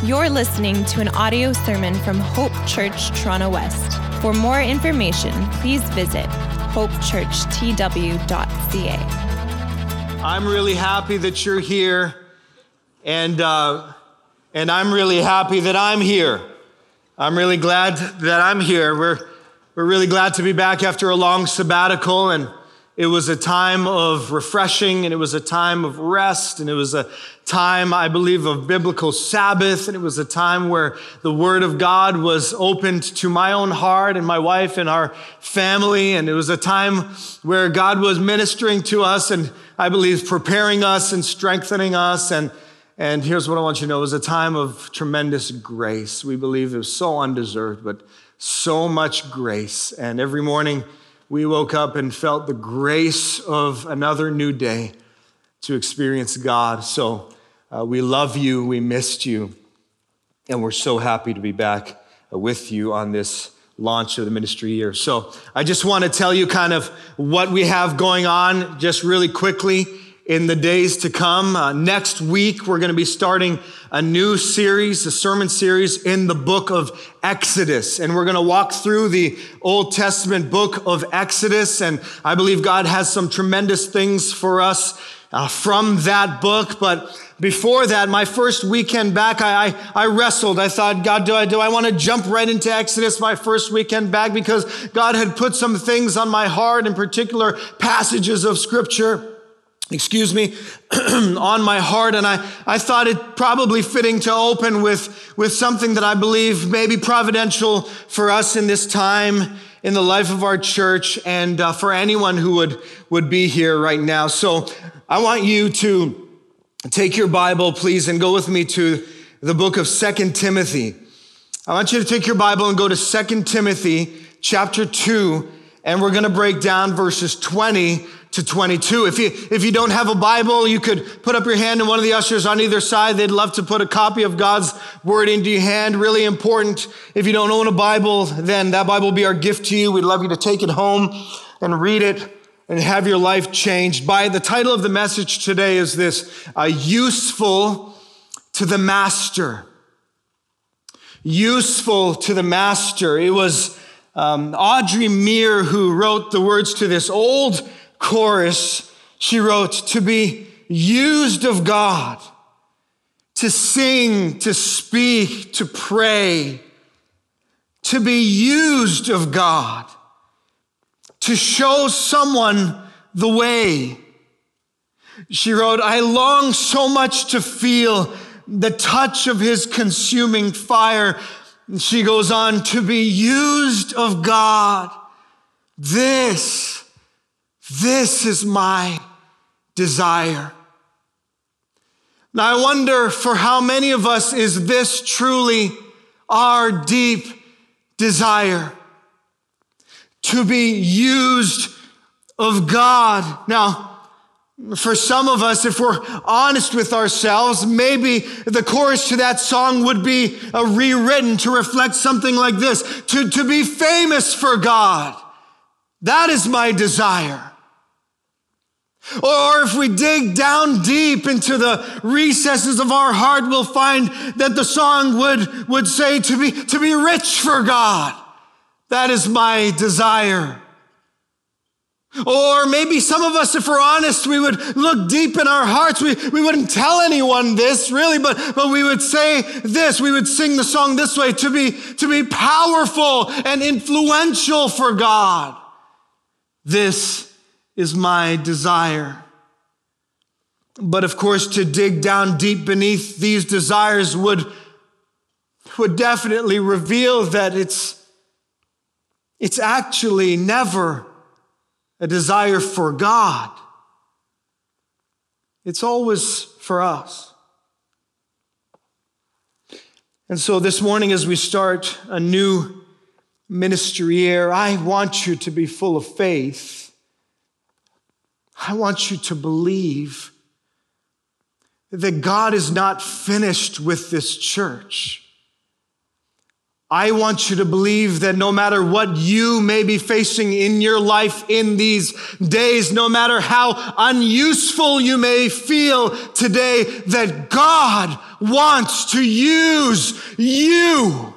You're listening to an audio sermon from Hope Church, Toronto West. For more information, please visit hopechurchtw.ca. I'm really happy that you're here, and I'm really happy that I'm here. I'm really glad that I'm here. We're really glad to be back after a long sabbatical, and it was a time of refreshing, and it was a time of rest, and it was a time, I believe, of biblical Sabbath, and it was a time where the Word of God was opened to my own heart and my wife and our family, and it was a time where God was ministering to us, and I believe preparing us and strengthening us, and here's what I want you to know, it was a time of tremendous grace. We believe it was so undeserved, but so much grace, and every morning we woke up and felt the grace of another new day to experience God. So we love you, we missed you, and we're so happy to be back with you on this launch of the ministry year. So I just want to tell you kind of what we have going on just really quickly in the days to come. Next week, we're going to be starting a new series, a sermon series in the book of Exodus. And we're going to walk through the Old Testament book of Exodus. And I believe God has some tremendous things for us from that book. But before that, my first weekend back, I wrestled. I thought, God, do I want to jump right into Exodus my first weekend back? Because God had put some things on my heart, in particular passages of Scripture, on my heart. And I thought it probably fitting to open with something that I believe may be providential for us in this time in the life of our church and for anyone who would be here right now. So I want you to take your Bible, please, and go with me to the book of 2 Timothy. I want you to take your Bible and go to 2 Timothy chapter 2, and we're going to break down verses 20 to 22. If you don't have a Bible, you could put up your hand, and one of the ushers on either side, they'd love to put a copy of God's Word into your hand. Really important. If you don't own a Bible, then that Bible will be our gift to you. We'd love you to take it home and read it and have your life changed. The title of the message today is this, Useful to the Master. Useful to the Master. It was Audrey Meir who wrote the words to this old chorus. She wrote, to be used of God, to sing, to speak, to pray, to be used of God, to show someone the way. She wrote, I long so much to feel the touch of his consuming fire. And she goes on, to be used of God. This is my desire. Now, I wonder for how many of us is this truly our deep desire? To be used of God. Now, for some of us, if we're honest with ourselves, maybe the chorus to that song would be rewritten to reflect something like this. To be famous for God. That is my desire. Or if we dig down deep into the recesses of our heart, we'll find that the song would say to be rich for God. That is my desire. Or maybe some of us, if we're honest, we would look deep in our hearts. We wouldn't tell anyone this really, but we would say this. We would sing the song this way, to be powerful and influential for God. This is my desire. But of course, to dig down deep beneath these desires would definitely reveal that it's actually never a desire for God. It's always for us. And so this morning, as we start a new ministry year, I want you to be full of faith. I want you to believe that God is not finished with this church. I want you to believe that no matter what you may be facing in your life in these days, no matter how unuseful you may feel today, that God wants to use you.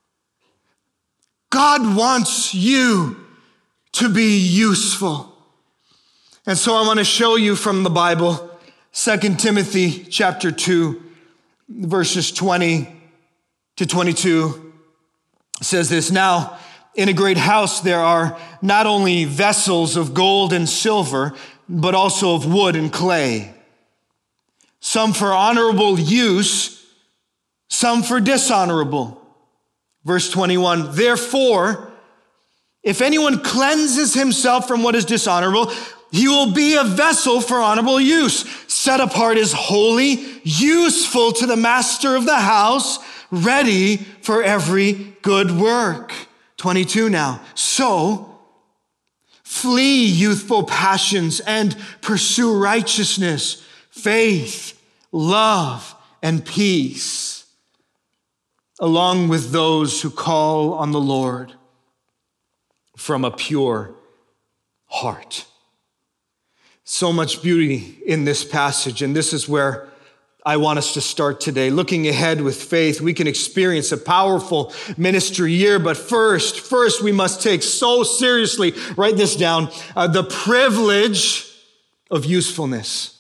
God wants you to be useful. And so I want to show you from the Bible, 2 Timothy chapter 2, verses 20 to 22. Says this, now in a great house there are not only vessels of gold and silver, but also of wood and clay, some for honorable use, some for dishonorable. Verse 21, therefore, if anyone cleanses himself from what is dishonorable, he will be a vessel for honorable use, set apart as holy, useful to the master of the house, ready for every good work. 22 now. So, flee youthful passions and pursue righteousness, faith, love, and peace, along with those who call on the Lord from a pure heart. So much beauty in this passage, and this is where I want us to start today. Looking ahead with faith, we can experience a powerful ministry year, but first we must take so seriously, write this down, the privilege of usefulness.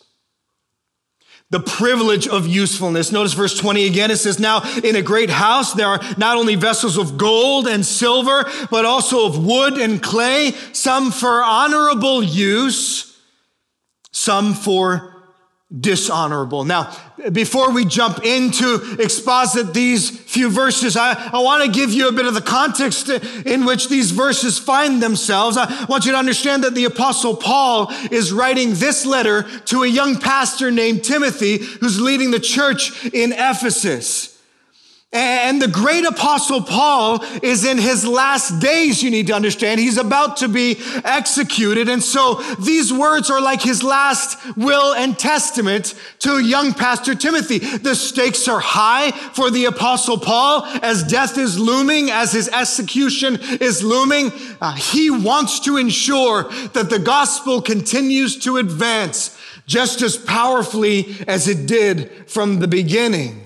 The privilege of usefulness. Notice verse 20 again. It says, now in a great house there are not only vessels of gold and silver, but also of wood and clay, some for honorable use, some for dishonorable. Now, before we jump into exposit these few verses, I want to give you a bit of the context in which these verses find themselves. I want you to understand that the Apostle Paul is writing this letter to a young pastor named Timothy, who's leading the church in Ephesus. And the great Apostle Paul is in his last days, you need to understand. He's about to be executed. And so these words are like his last will and testament to young pastor Timothy. The stakes are high for the Apostle Paul as death is looming, as his execution is looming. He wants to ensure that the gospel continues to advance just as powerfully as it did from the beginning.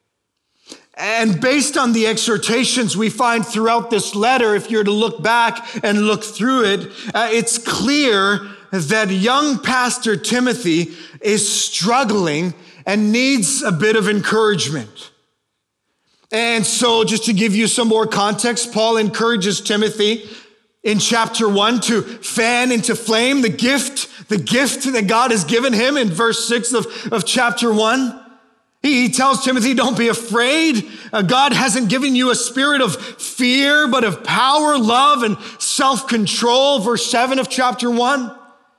And based on the exhortations we find throughout this letter, if you're to look back and look through it, it's clear that young pastor Timothy is struggling and needs a bit of encouragement. And so just to give you some more context, Paul encourages Timothy in chapter 1 to fan into flame the gift that God has given him in verse 6 of chapter 1. He tells Timothy, don't be afraid. God hasn't given you a spirit of fear, but of power, love, and self-control. Verse 7 of chapter 1.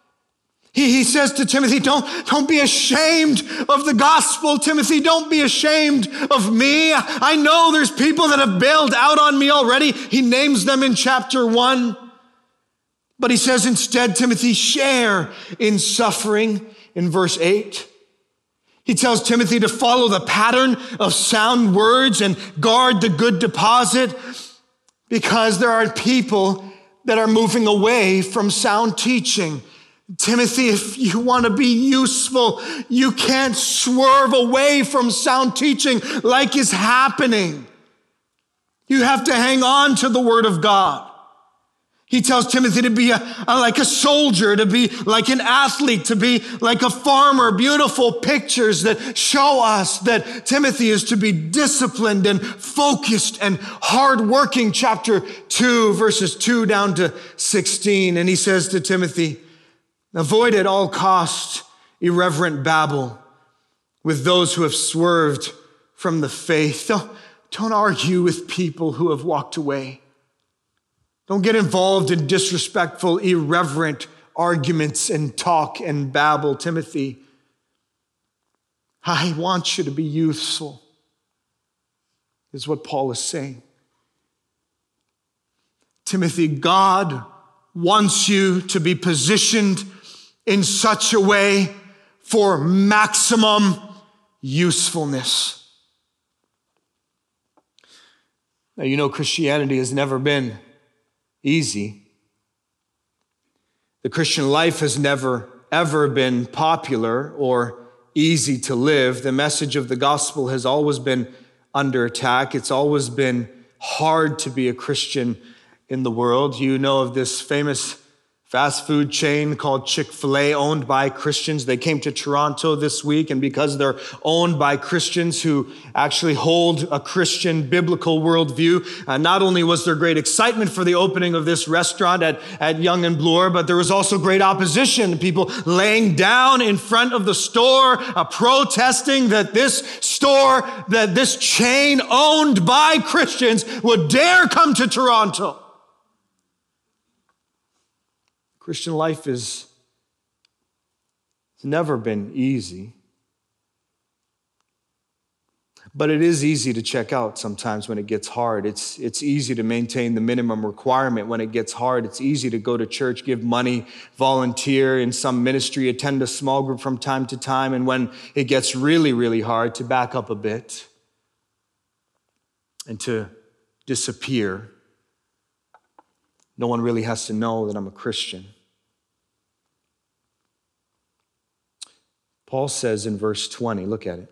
He says to Timothy, don't be ashamed of the gospel. Timothy, don't be ashamed of me. I know there's people that have bailed out on me already. He names them in chapter 1. But he says instead, Timothy, share in suffering in verse 8. He tells Timothy to follow the pattern of sound words and guard the good deposit, because there are people that are moving away from sound teaching. Timothy, if you want to be useful, you can't swerve away from sound teaching like is happening. You have to hang on to the word of God. He tells Timothy to be like a soldier, to be like an athlete, to be like a farmer. Beautiful pictures that show us that Timothy is to be disciplined and focused and hardworking. Chapter 2, verses 2 down to 16. And he says to Timothy, avoid at all costs irreverent babble with those who have swerved from the faith. Don't argue with people who have walked away. Don't get involved in disrespectful, irreverent arguments and talk and babble. Timothy, I want you to be useful, is what Paul is saying. Timothy, God wants you to be positioned in such a way for maximum usefulness. Now, you know, Christianity has never been easy. The Christian life has never, ever been popular or easy to live. The message of the gospel has always been under attack. It's always been hard to be a Christian in the world. You know of this famous fast food chain called Chick-fil-A, owned by Christians. They came to Toronto this week, and because they're owned by Christians who actually hold a Christian biblical worldview, not only was there great excitement for the opening of this restaurant at Yonge and Bloor, but there was also great opposition. People laying down in front of the store, protesting that this store, that this chain owned by Christians would dare come to Toronto. Christian life it's never been easy. But it is easy to check out sometimes when it gets hard. It's easy to maintain the minimum requirement when it gets hard. It's easy to go to church, give money, volunteer in some ministry, attend a small group from time to time, and when it gets really, really hard, to back up a bit and to disappear. No one really has to know that I'm a Christian. Paul says in verse 20, look at it.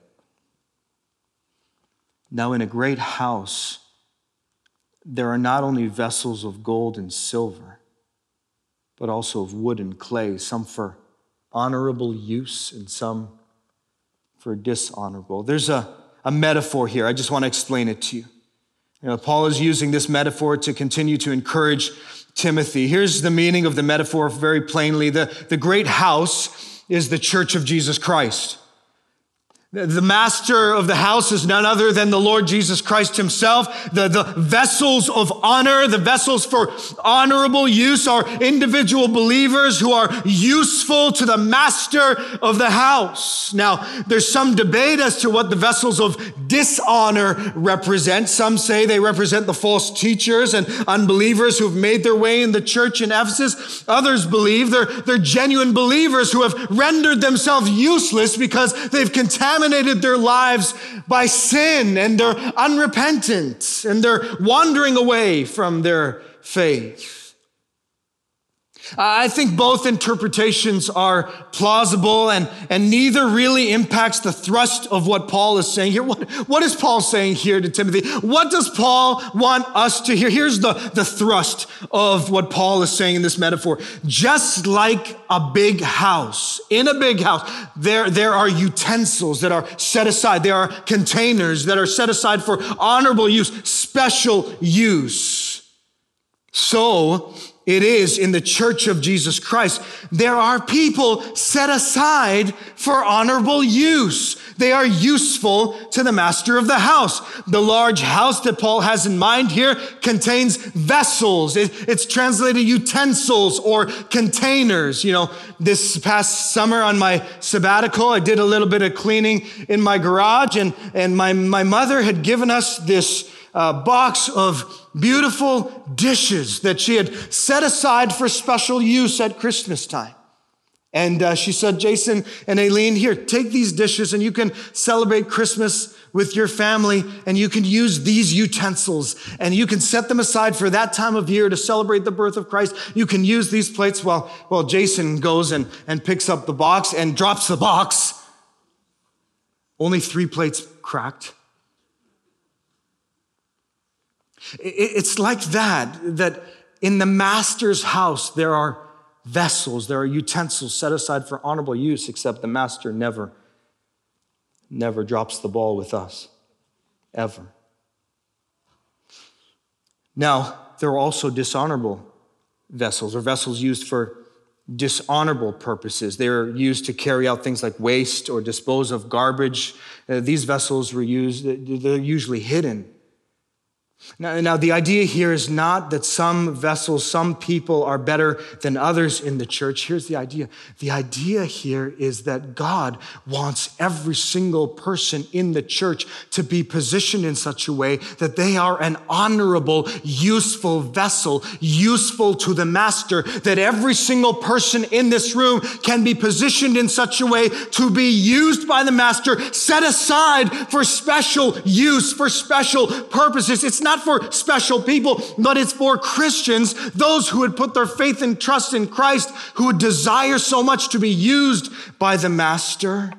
Now in a great house, there are not only vessels of gold and silver, but also of wood and clay, some for honorable use and some for dishonorable. There's a metaphor here. I just want to explain it to you. Paul is using this metaphor to continue to encourage Timothy. Here's the meaning of the metaphor very plainly. The great house is the church of Jesus Christ. The master of the house is none other than the Lord Jesus Christ himself. The vessels of honor, the vessels for honorable use are individual believers who are useful to the master of the house. Now, there's some debate as to what the vessels of dishonor represent. Some say they represent the false teachers and unbelievers who've made their way in the church in Ephesus. Others believe they're genuine believers who have rendered themselves useless because they've contaminated their lives by sin, and they're unrepentant, and they're wandering away from their faith. I think both interpretations are plausible, and neither really impacts the thrust of what Paul is saying here. What is Paul saying here to Timothy? What does Paul want us to hear? Here's the thrust of what Paul is saying in this metaphor. Just like a big house, in a big house, there are utensils that are set aside. There are containers that are set aside for honorable use, special use. So it is in the church of Jesus Christ. There are people set aside for honorable use. They are useful to the master of the house. The large house that Paul has in mind here contains vessels. It's translated utensils or containers. This past summer on my sabbatical, I did a little bit of cleaning in my garage, and my mother had given us this box of beautiful dishes that she had set aside for special use at Christmas time. And she said, Jason and Aileen, here, take these dishes and you can celebrate Christmas with your family, and you can use these utensils and you can set them aside for that time of year to celebrate the birth of Christ. You can use these plates. Well, Jason goes and picks up the box and drops the box. Only 3 plates cracked. It's like that in the master's house, there are vessels, there are utensils set aside for honorable use, except the master never drops the ball with us, ever. Now, there are also dishonorable vessels, or vessels used for dishonorable purposes. They're used to carry out things like waste or dispose of garbage. These vessels they're usually hidden. Now, the idea here is not that some vessels, some people are better than others in the church. Here's the idea. The idea here is that God wants every single person in the church to be positioned in such a way that they are an honorable, useful vessel, useful to the master, that every single person in this room can be positioned in such a way to be used by the master, set aside for special use, for special purposes. It's not not for special people, but it's for Christians, those who would put their faith and trust in Christ, who would desire so much to be used by the Master.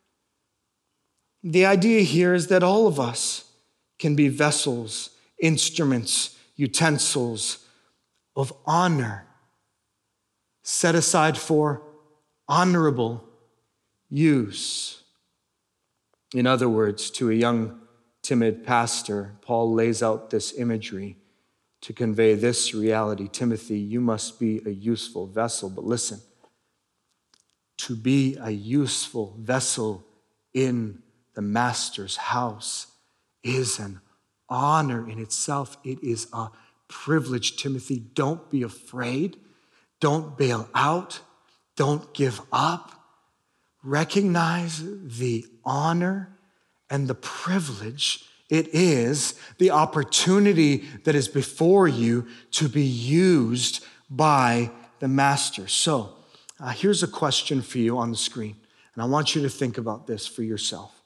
The idea here is that all of us can be vessels, instruments, utensils of honor, set aside for honorable use. In other words, to a young, timid pastor, Paul lays out this imagery to convey this reality. Timothy, you must be a useful vessel. But listen, to be a useful vessel in the Master's house is an honor in itself. It is a privilege. Timothy, don't be afraid. Don't bail out. Don't give up. Recognize the honor and the privilege it is, the opportunity that is before you to be used by the Master. So here's a question for you on the screen, and I want you to think about this for yourself.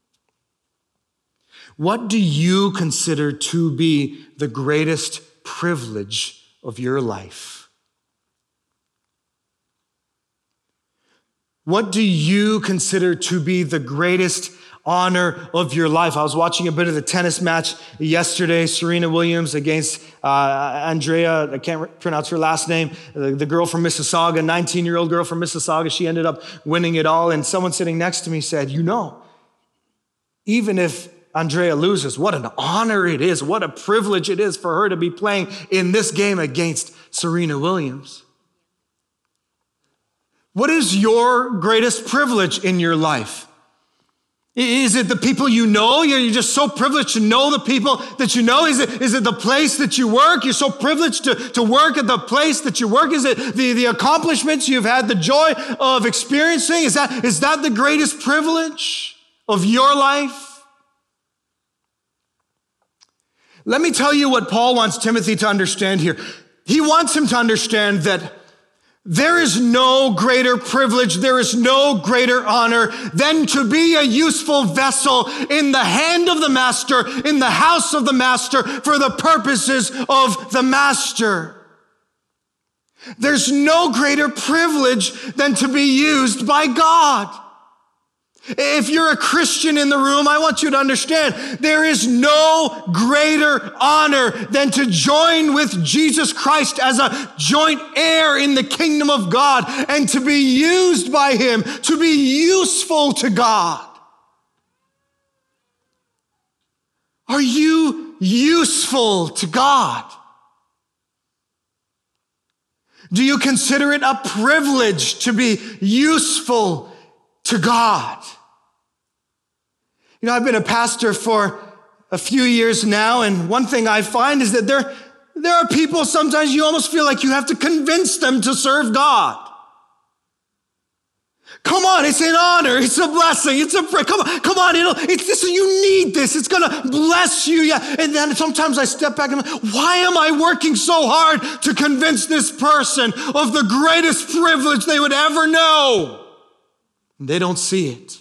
What do you consider to be the greatest privilege of your life? What do you consider to be the greatest honor of your life? I was watching a bit of the tennis match yesterday, Serena Williams against Andrea, I can't pronounce her last name, the girl from Mississauga, 19-year-old girl from Mississauga. She ended up winning it all, and someone sitting next to me said, even if Andrea loses, what an honor it is, what a privilege it is for her to be playing in this game against Serena Williams. What is your greatest privilege in your life? Is it the people you know? You're just so privileged to know the people that you know? Is it the place that you work? You're so privileged to work at the place that you work? Is it the accomplishments you've had the joy of experiencing? Is that the greatest privilege of your life? Let me tell you what Paul wants Timothy to understand here. He wants him to understand that there is no greater privilege, there is no greater honor than to be a useful vessel in the hand of the Master, in the house of the Master, for the purposes of the Master. There's no greater privilege than to be used by God. If you're a Christian in the room, I want you to understand there is no greater honor than to join with Jesus Christ as a joint heir in the kingdom of God and to be used by him, to be useful to God. Are you useful to God? Do you consider it a privilege to be useful to God? I've been a pastor for a few years now, and one thing I find is that there are people sometimes you almost feel like you have to convince them to serve God. Come on, it's an honor, it's a blessing, it's a prayer. Come on, it's this. You need this. It's gonna bless you. Yeah, and then sometimes I step back and I'm like, why am I working so hard to convince this person of the greatest privilege they would ever know? And they don't see it.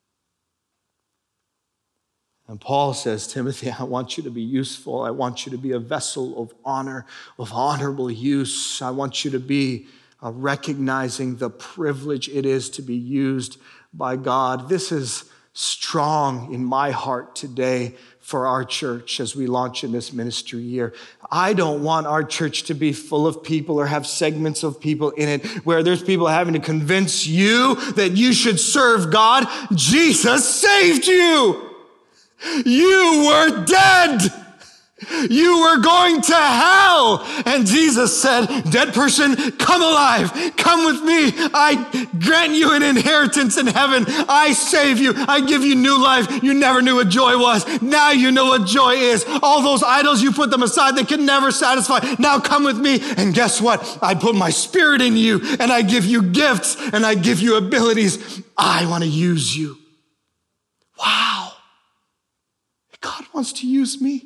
And Paul says, Timothy, I want you to be useful. I want you to be a vessel of honor, of honorable use. I want you to be recognizing the privilege it is to be used by God. This is strong in my heart today for our church as we launch in this ministry year. I don't want our church to be full of people or have segments of people in it where there's people having to convince you that you should serve God. Jesus saved you. You were dead. You were going to hell. And Jesus said, dead person, come alive. Come with me. I grant you an inheritance in heaven. I save you. I give you new life. You never knew what joy was. Now you know what joy is. All those idols, you put them aside. They can never satisfy. Now come with me. And guess what? I put my spirit in you and I give you gifts and I give you abilities. I want to use you. Wow. God wants to use me.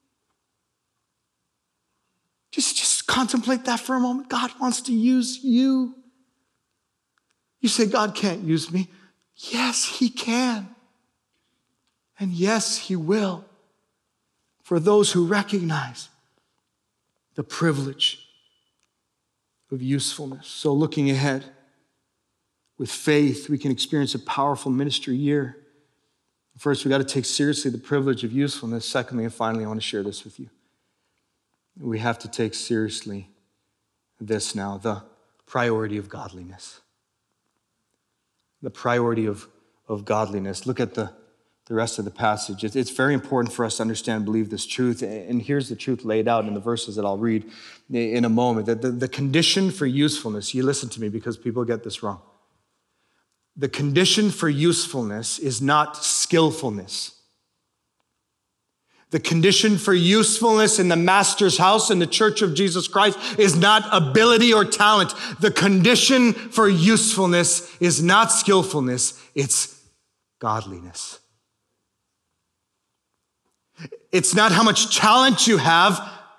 Just contemplate that for a moment. God wants to use you. You say, God can't use me. Yes, he can. And yes, he will. for those who recognize the privilege of usefulness. So looking ahead, with faith, we can experience a powerful ministry year. First, we got to take seriously the privilege of usefulness. Secondly, and finally, I want to share this with you. We have to take seriously this now, the priority of godliness. The priority of godliness. Look at the rest of the passage. It's very important for us to understand and believe this truth. And here's the truth laid out in the verses that I'll read in a moment. That the condition for usefulness, you listen to me because people get this wrong. The condition for usefulness is not skillfulness. The condition for usefulness in the Master's house, in the church of Jesus Christ, is not ability or talent. The condition for usefulness is not skillfulness, it's godliness. It's not how much talent you have,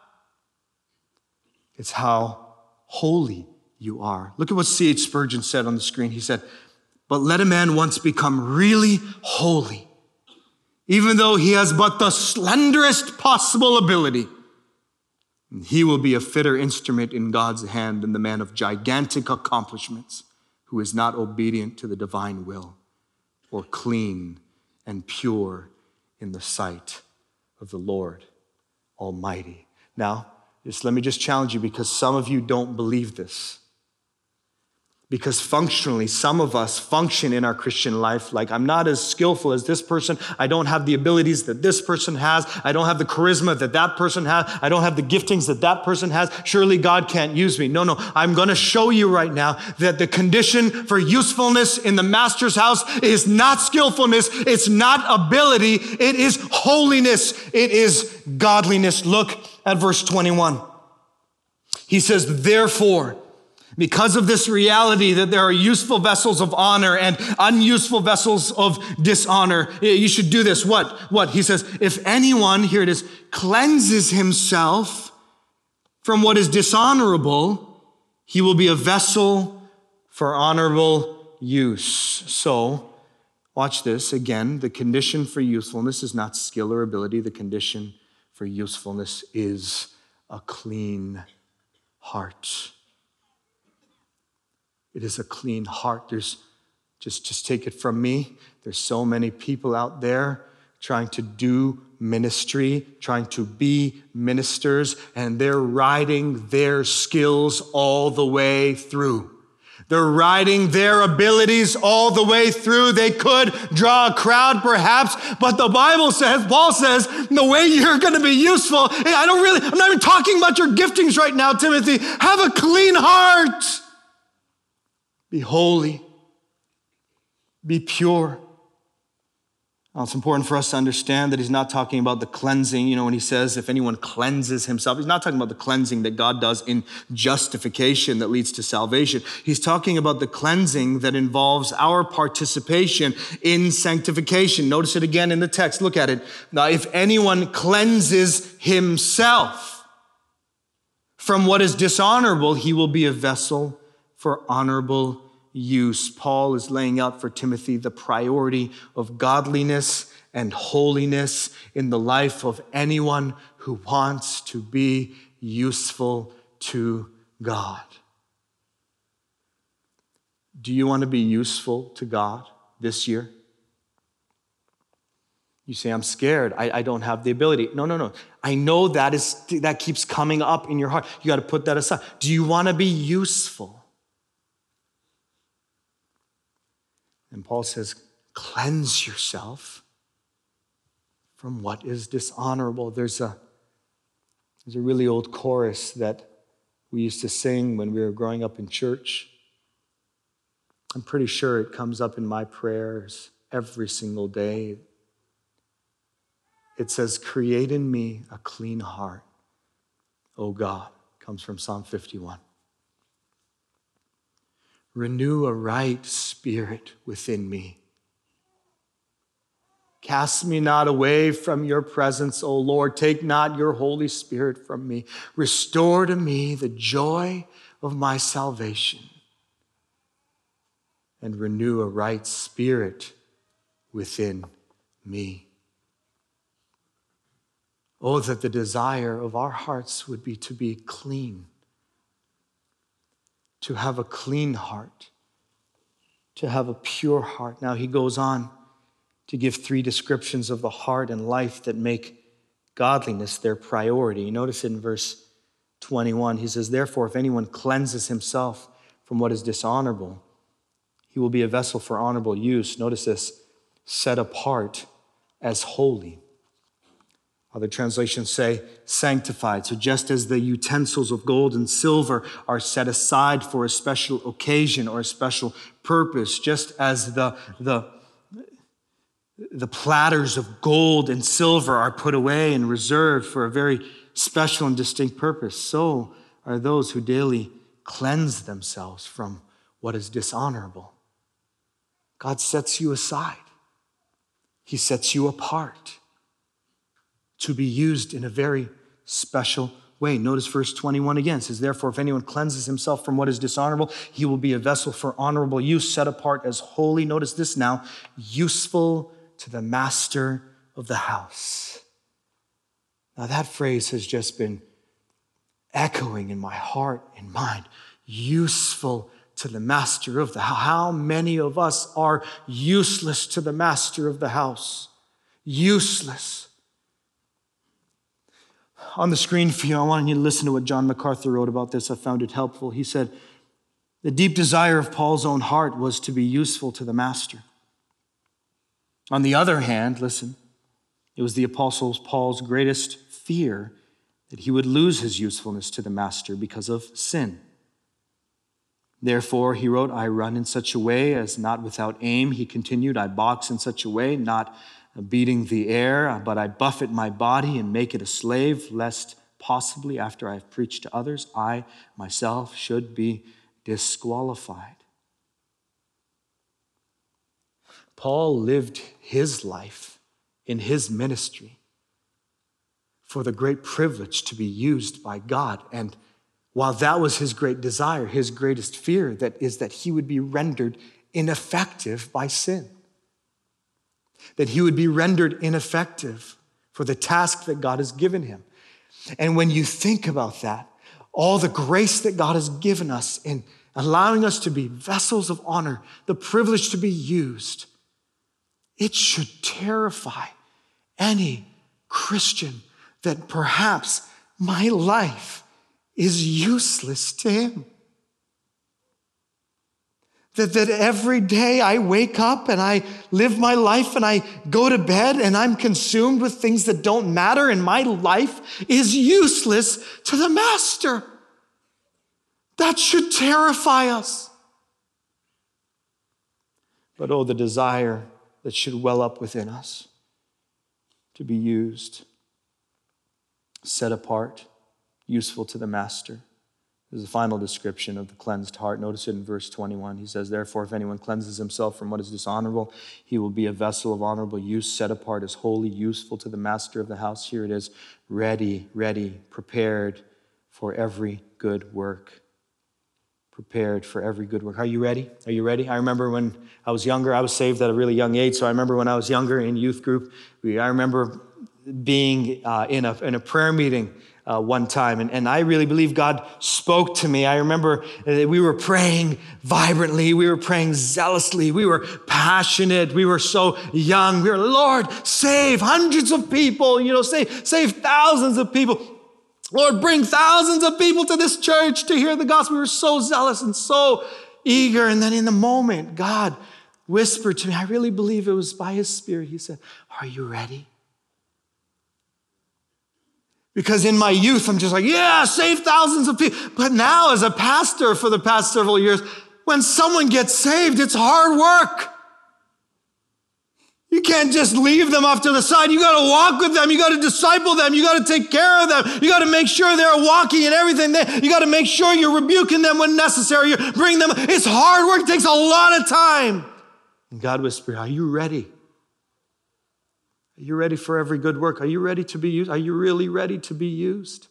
it's how holy you are. Look at what C.H. Spurgeon said on the screen. He said, "But let a man once become really holy, even though he has but the slenderest possible ability, he will be a fitter instrument in God's hand than the man of gigantic accomplishments who is not obedient to the divine will or clean and pure in the sight of the Lord Almighty." Now, let me just challenge you, because some of you don't believe this. Because functionally, some of us function in our Christian life like, I'm not as skillful as this person. I don't have the abilities that this person has. I don't have the charisma that that person has. I don't have the giftings that that person has. Surely God can't use me. No. I'm going to show you right now that the condition for usefulness in the Master's house is not skillfulness. It's not ability. It is holiness. It is godliness. Look at verse 21. He says, "Therefore, because of this reality that there are useful vessels of honor and unuseful vessels of dishonor, you should do this." What? He says, "If anyone," here it is, "cleanses himself from what is dishonorable, he will be a vessel for honorable use." So, watch this again. The condition for usefulness is not skill or ability. The condition for usefulness is a clean heart. It is a clean heart. There's, just take it from me, there's so many people out there trying to do ministry, trying to be ministers, and they're riding their skills all the way through. They're riding their abilities all the way through. They could draw a crowd perhaps, but the Bible says, Paul says, the way you're going to be useful, I'm not even talking about your giftings right now, Timothy. Have a clean heart. Be holy. Be pure. Now, it's important for us to understand that he's not talking about the cleansing. When he says, if anyone cleanses himself, he's not talking about the cleansing that God does in justification that leads to salvation. He's talking about the cleansing that involves our participation in sanctification. Notice it again in the text. Look at it. Now, if anyone cleanses himself from what is dishonorable, he will be a vessel for honorable use. Paul is laying out for Timothy the priority of godliness and holiness in the life of anyone who wants to be useful to God. Do you want to be useful to God this year? You say, I'm scared. I don't have the ability. No. I know that keeps coming up in your heart. You got to put that aside. Do you want to be useful? And Paul says, cleanse yourself from what is dishonorable. There's a really old chorus that we used to sing when we were growing up in church. I'm pretty sure it comes up in my prayers every single day. It says, create in me a clean heart, O God. It comes from Psalm 51. Renew a right spirit within me. Cast me not away from your presence, O Lord. Take not your Holy Spirit from me. Restore to me the joy of my salvation. And renew a right spirit within me. Oh, that the desire of our hearts would be to be clean, to have a clean heart, to have a pure heart. Now he goes on to give 3 descriptions of the heart and life that make godliness their priority. Notice in verse 21, he says, therefore, if anyone cleanses himself from what is dishonorable, he will be a vessel for honorable use. Notice this, set apart as holy. Other translations say sanctified. So just as the utensils of gold and silver are set aside for a special occasion or a special purpose, just as the platters of gold and silver are put away and reserved for a very special and distinct purpose, so are those who daily cleanse themselves from what is dishonorable. God sets you aside. He sets you apart to be used in a very special way. Notice verse 21 again. It says, therefore, if anyone cleanses himself from what is dishonorable, he will be a vessel for honorable use, set apart as holy. Notice this now, useful to the master of the house. Now that phrase has just been echoing in my heart and mind. Useful to the master of the house. How many of us are useless to the master of the house? Useless. On the screen for you, I want you to listen to what John MacArthur wrote about this. I found it helpful. He said, the deep desire of Paul's own heart was to be useful to the master. On the other hand, listen, it was the Apostle Paul's greatest fear that he would lose his usefulness to the master because of sin. Therefore, he wrote, I run in such a way as not without aim. He continued, I box in such a way, not beating the air, but I buffet my body and make it a slave, lest possibly after I have preached to others, I myself should be disqualified. Paul lived his life in his ministry for the great privilege to be used by God. And while that was his great desire, his greatest fear is that he would be rendered ineffective by sin. That he would be rendered ineffective for the task that God has given him. And when you think about that, all the grace that God has given us in allowing us to be vessels of honor, the privilege to be used, it should terrify any Christian that perhaps my life is useless to him. That every day I wake up and I live my life and I go to bed and I'm consumed with things that don't matter and my life is useless to the master. That should terrify us. But oh, the desire that should well up within us to be used, set apart, useful to the master. This is the final description of the cleansed heart. Notice it in verse 21. He says, therefore, if anyone cleanses himself from what is dishonorable, he will be a vessel of honorable use, set apart as holy, useful to the master of the house. Here it is, ready, prepared for every good work. Prepared for every good work. Are you ready? Are you ready? I remember when I was younger, I was saved at a really young age, so I remember when I was younger in youth group, I remember being in a prayer meeting one time, and I really believe God spoke to me. I remember that we were praying vibrantly, we were praying zealously, we were passionate, we were so young. We were, Lord, save hundreds of people, save thousands of people. Lord, bring thousands of people to this church to hear the gospel. We were so zealous and so eager. And then in the moment, God whispered to me, I really believe it was by his Spirit. He said, are you ready? Because in my youth, I'm just like, yeah, save thousands of people. But now as a pastor for the past several years, when someone gets saved, it's hard work. You can't just leave them off to the side. You got to walk with them. You got to disciple them. You got to take care of them. You got to make sure they're walking and everything. You got to make sure you're rebuking them when necessary. You bring them. It's hard work. It takes a lot of time. And God whispered, are you ready? Are you ready for every good work? Are you ready to be used? Are you really ready to be used?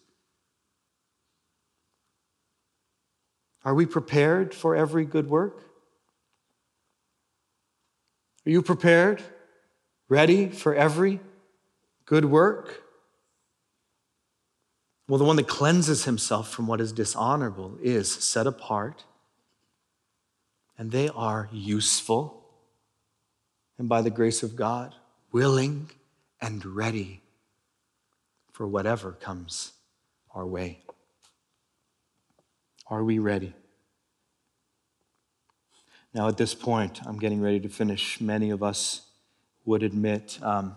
Are we prepared for every good work? Are you prepared? Ready for every good work? Well, the one that cleanses himself from what is dishonorable is set apart, and they are useful, and by the grace of God, willing and ready for whatever comes our way. Are we ready? Now, at this point, I'm getting ready to finish. Many of us would admit, I'm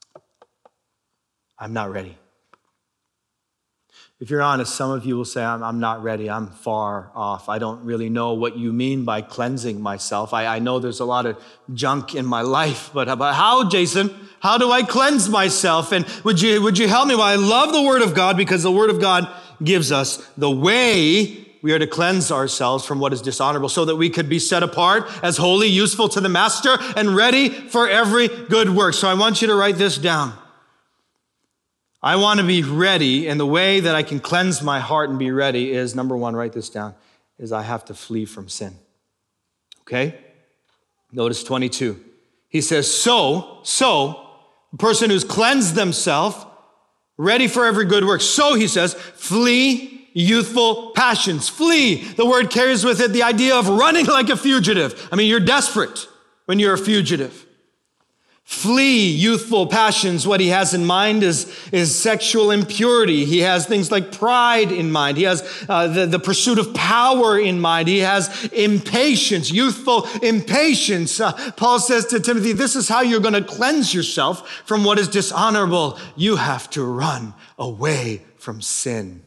not ready. If you're honest, some of you will say, I'm not ready. I'm far off. I don't really know what you mean by cleansing myself. I know there's a lot of junk in my life, but how, Jason? How do I cleanse myself? And would you help me? Well, I love the Word of God because the Word of God gives us the way we are to cleanse ourselves from what is dishonorable so that we could be set apart as holy, useful to the Master, and ready for every good work. So I want you to write this down. I want to be ready, and the way that I can cleanse my heart and be ready is, number one, write this down, is I have to flee from sin. Okay? Notice 22. He says, so, the person who's cleansed themselves, ready for every good work. So, he says, flee youthful passions. Flee. The word carries with it the idea of running like a fugitive. I mean, you're desperate when you're a fugitive. Flee youthful passions. What he has in mind is sexual impurity. He has things like pride in mind. He has the pursuit of power in mind. He has impatience, youthful impatience. Paul says to Timothy, this is how you're going to cleanse yourself from what is dishonorable. You have to run away from sin.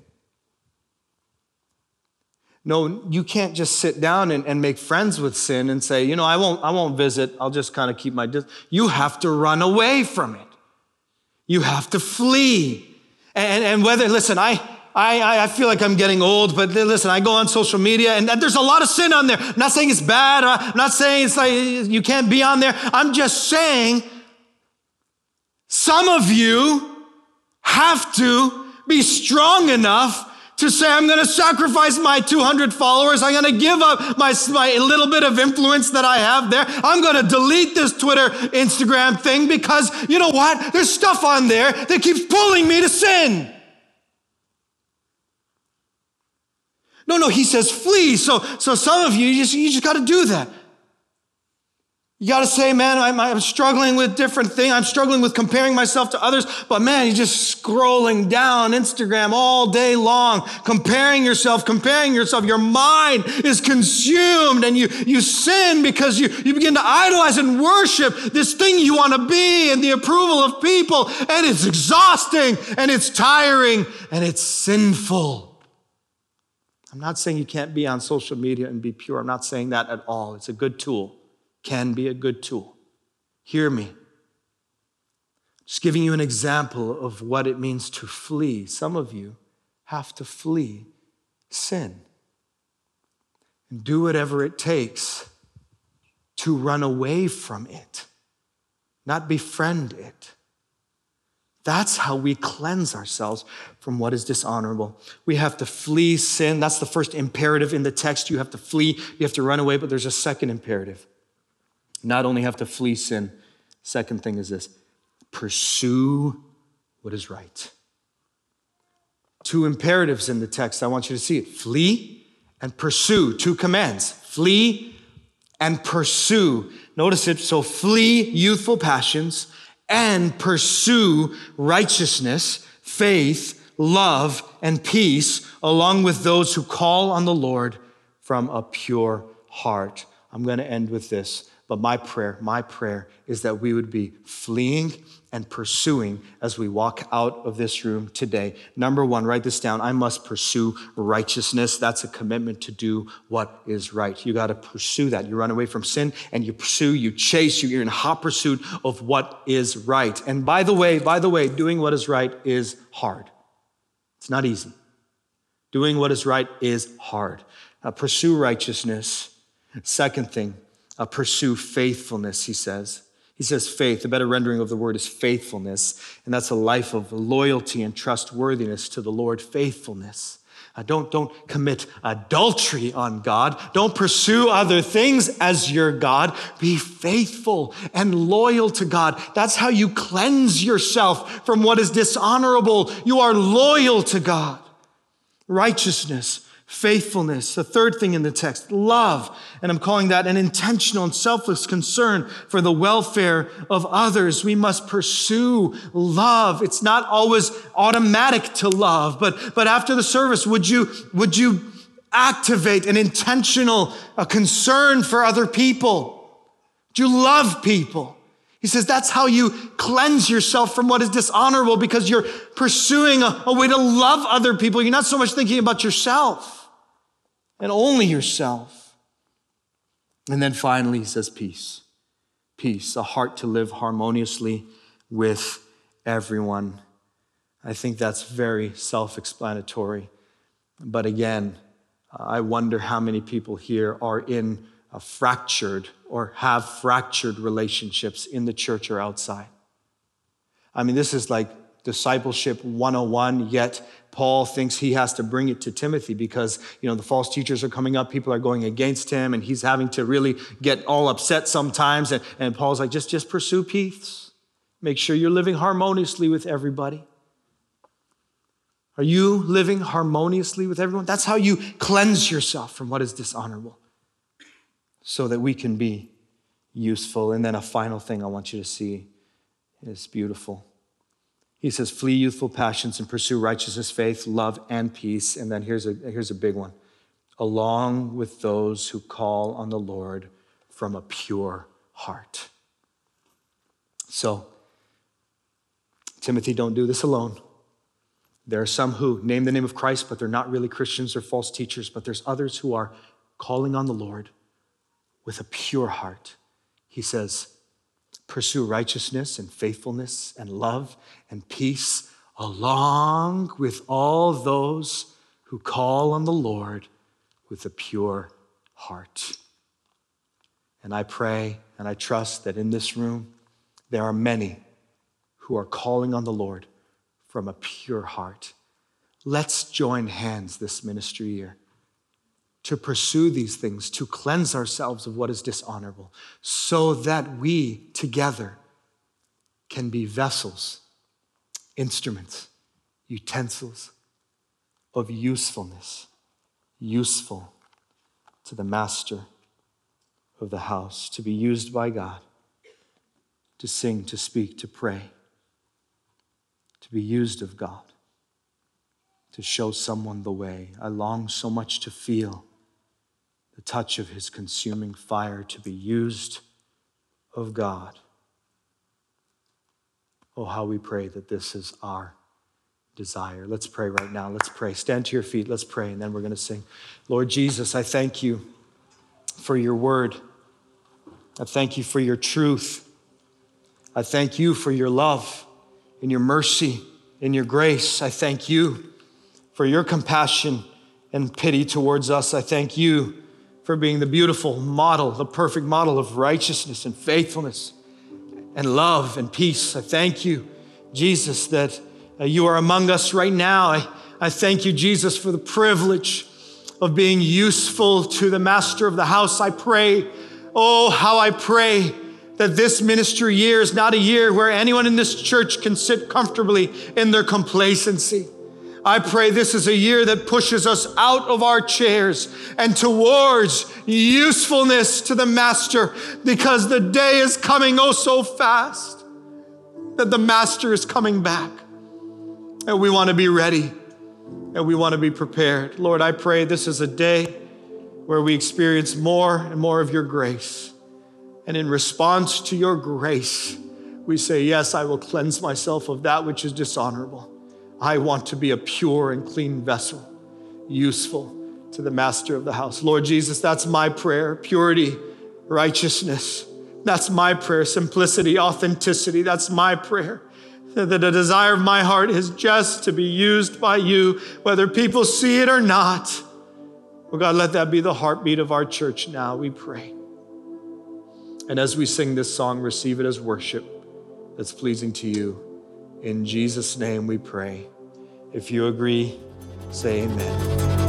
No, you can't just sit down and make friends with sin and say, I won't visit. I'll just kind of keep my distance. You have to run away from it. You have to flee. And whether, listen, I feel like I'm getting old, but listen, I go on social media and there's a lot of sin on there. I'm not saying it's bad. I'm not saying it's like you can't be on there. I'm just saying some of you have to be strong enough to say, I'm going to sacrifice my 200 followers. I'm going to give up my little bit of influence that I have there. I'm going to delete this Twitter, Instagram thing because you know what? There's stuff on there that keeps pulling me to sin. No, he says flee. So some of you just got to do that. You got to say, man, I'm struggling with different things. I'm struggling with comparing myself to others. But man, you're just scrolling down Instagram all day long, comparing yourself. Your mind is consumed and you sin because you begin to idolize and worship this thing you want to be and the approval of people. And it's exhausting and it's tiring and it's sinful. I'm not saying you can't be on social media and be pure. I'm not saying that at all. It's a good tool. Can be a good tool. Hear me. Just giving you an example of what it means to flee. Some of you have to flee sin and do whatever it takes to run away from it, not befriend it. That's how we cleanse ourselves from what is dishonorable. We have to flee sin. That's the first imperative in the text. You have to flee, you have to run away, but there's a second imperative. Not only have to flee sin, second thing is this: pursue what is right. Two imperatives in the text. I want you to see it. Flee and pursue. Two commands. Flee and pursue. Notice it. So flee youthful passions and pursue righteousness, faith, love, and peace, along with those who call on the Lord from a pure heart. I'm going to end with this. But my prayer is that we would be fleeing and pursuing as we walk out of this room today. Number one, write this down. I must pursue righteousness. That's a commitment to do what is right. You got to pursue that. You run away from sin and you pursue, you chase, you're in hot pursuit of what is right. And by the way, doing what is right is hard. It's not easy. Doing what is right is hard. Pursue righteousness. Second thing, pursue faithfulness, he says. He says faith. The better rendering of the word is faithfulness, and that's a life of loyalty and trustworthiness to the Lord. Faithfulness. Don't commit adultery on God. Don't pursue other things as your God. Be faithful and loyal to God. That's how you cleanse yourself from what is dishonorable. You are loyal to God. Righteousness, faithfulness. The third thing in the text, love. And I'm calling that an intentional and selfless concern for the welfare of others. We must pursue love. It's not always automatic to love, but after the service, would you activate an intentional concern for other people? Do you love people? He says that's how you cleanse yourself from what is dishonorable, because you're pursuing a way to love other people. You're not so much thinking about yourself and only yourself. And then finally, he says peace. Peace, a heart to live harmoniously with everyone. I think that's very self-explanatory. But again, I wonder how many people here are in a fractured or have fractured relationships in the church or outside. I mean, this is like discipleship 101, yet Paul thinks he has to bring it to Timothy because, the false teachers are coming up, people are going against him, and he's having to really get all upset sometimes. And Paul's like, just pursue peace. Make sure you're living harmoniously with everybody. Are you living harmoniously with everyone? That's how you cleanse yourself from what is dishonorable, so that we can be useful. And then a final thing I want you to see is beautiful. He says, flee youthful passions and pursue righteousness, faith, love, and peace. And then here's a big one. Along with those who call on the Lord from a pure heart. So, Timothy, don't do this alone. There are some who name the name of Christ, but they're not really Christians or false teachers. But there's others who are calling on the Lord with a pure heart. He says, pursue righteousness and faithfulness and love and peace along with all those who call on the Lord with a pure heart. And I pray and I trust that in this room, there are many who are calling on the Lord from a pure heart. Let's join hands this ministry year to pursue these things, to cleanse ourselves of what is dishonorable, so that we together can be vessels, instruments, utensils of usefulness, useful to the master of the house, to be used by God, to sing, to speak, to pray, to be used of God, to show someone the way. I long so much to feel the touch of his consuming fire, to be used of God. Oh, how we pray that this is our desire. Let's pray right now. Let's pray. Stand to your feet. Let's pray, and then we're going to sing. Lord Jesus, I thank you for your word. I thank you for your truth. I thank you for your love and your mercy and your grace. I thank you for your compassion and pity towards us. I thank you for being the beautiful model, the perfect model of righteousness and faithfulness and love and peace. I thank you, Jesus, that you are among us right now. I thank you, Jesus, for the privilege of being useful to the master of the house. I pray, oh, how I pray that this ministry year is not a year where anyone in this church can sit comfortably in their complacency. I pray this is a year that pushes us out of our chairs and towards usefulness to the master, because the day is coming oh so fast that the master is coming back. And we want to be ready and we want to be prepared. Lord, I pray this is a day where we experience more and more of your grace. And in response to your grace, we say, yes, I will cleanse myself of that which is dishonorable. I want to be a pure and clean vessel, useful to the master of the house. Lord Jesus, that's my prayer. Purity, righteousness. That's my prayer. Simplicity, authenticity. That's my prayer. The desire of my heart is just to be used by you, whether people see it or not. Oh God, let that be the heartbeat of our church now, we pray. And as we sing this song, receive it as worship that's pleasing to you. In Jesus' name we pray. If you agree, say amen.